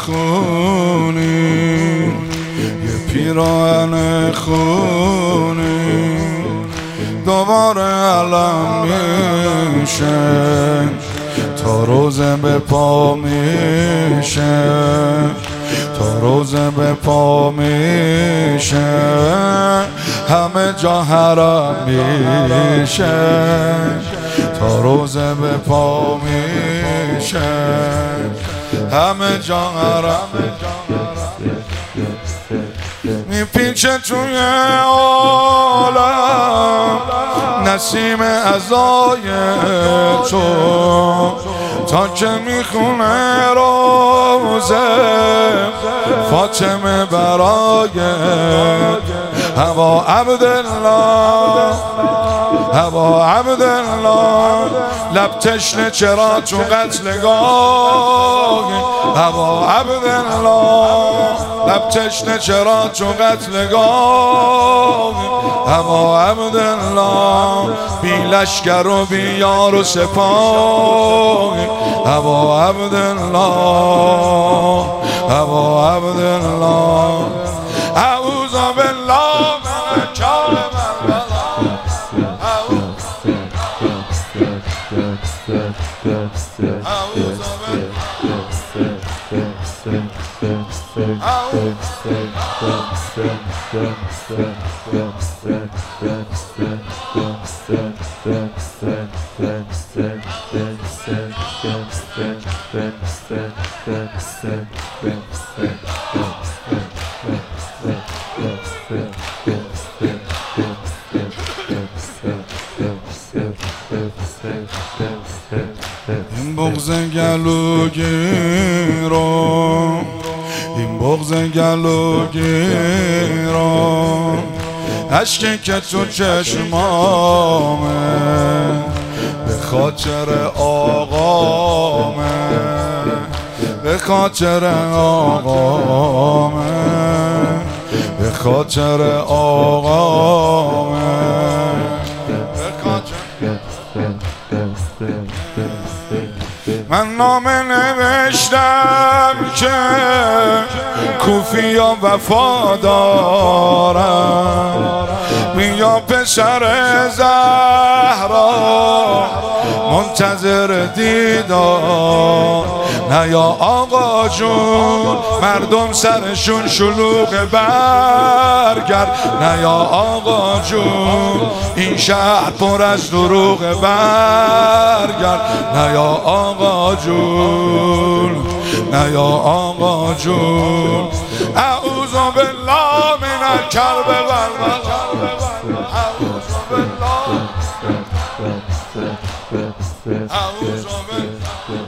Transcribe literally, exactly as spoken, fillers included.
خونی، یه پیراهن خونی دوباره علم میشه تا روز به پا میشه، تا روز به پا میشه همه جا حرم میشه، تا روز به پا میشه همه جا حرم میپیچه توی عالم نسیم عزای تو تا که میخونه روزه فاطمه برای هوا عبدالله، هوا عبدالله لب تشنه چرا تو قتلگاه، هوا عبدالله لب تشنه چرا تو قتلگاه، هوا عبدالله بی لشکر و بی یار و سپاه، هوا عبدالله، هوا عبدالله اعوذ بالله من کار این بغض گلوگیرم، این بغض گلوگیرم عشقی که تو چشمامه به خاطر آقامه، به خاطر آقامه، به خاطر آقامه، به خاطر من نامه نوشتم که کوفیا وفا دارم، بیا پسر زهرا منتظر دیدار، نه یا آقا جون مردم سرشون شلوغ برگرد، نه یا آقا جون این شهر پر از دروغ برگرد، نه یا آقا جون، نه یا آقا جون اعوذ بالله من الکرب والبلاء، اعوذ بالله، اعوذ بالله